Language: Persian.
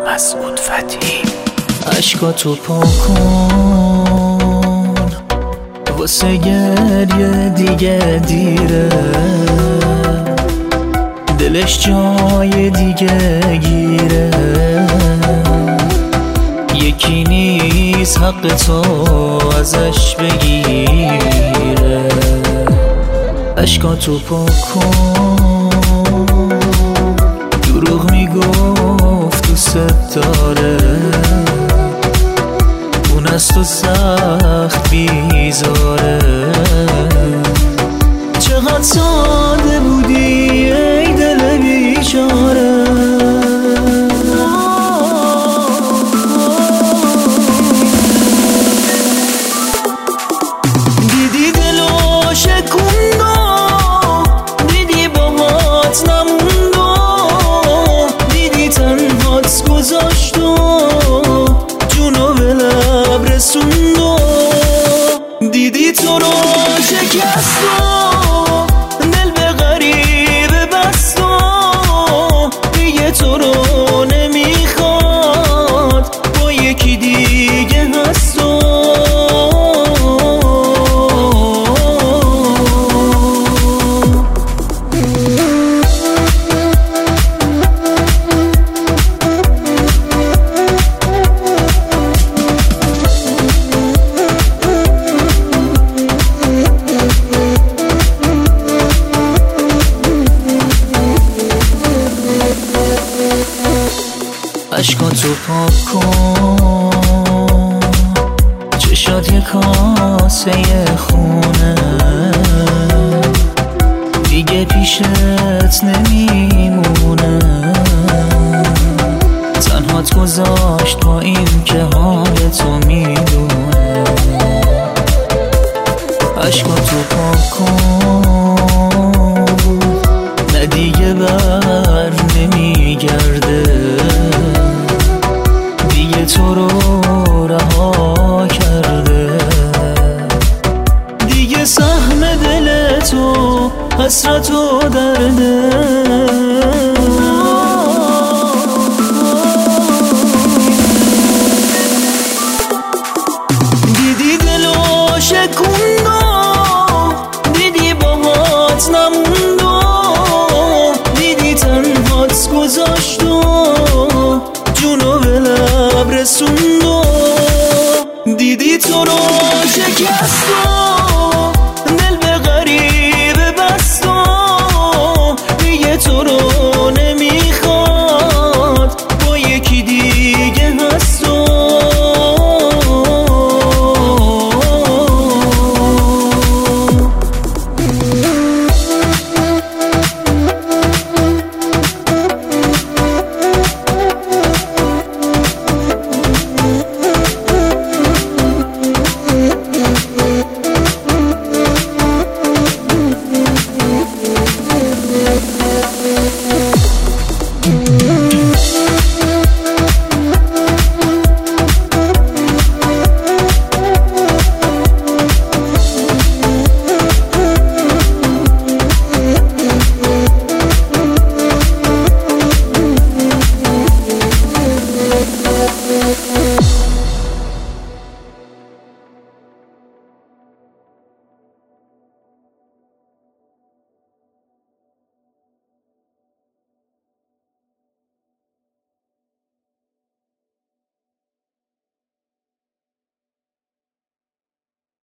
مسعود فتحی. اشکاتو پاکن واسه گریه دیگه دیره، دلش جای دیگه گیره، یکی نیست حق تو ازش بگیره. اشکاتو پاکن، دروغ میگفت دوست داره، اون از تو سخت بیزاره. چقدر ساده بودی ای دل بیچاره، دیدی دلو شکوندو، دیدی باهات نموندو، دیدی تنهات گذاشتو، جونو به لب رسوندو، دیدی تو رو شکستو، دل به غریبه بستو، دیگه تو رو نمیخواد، با یکی دیگه هستو. اشکاتو پاک کن، چشات یه کاسه خونه، دیگه پیشت نمیمونه، تنهات گذاشت با این که حال تو میدونه. اشکاتو پاک کن، نه دیگه بر نمیگرده، تو رو رها کرده، دیگه سهم دل تو حسرت و درده.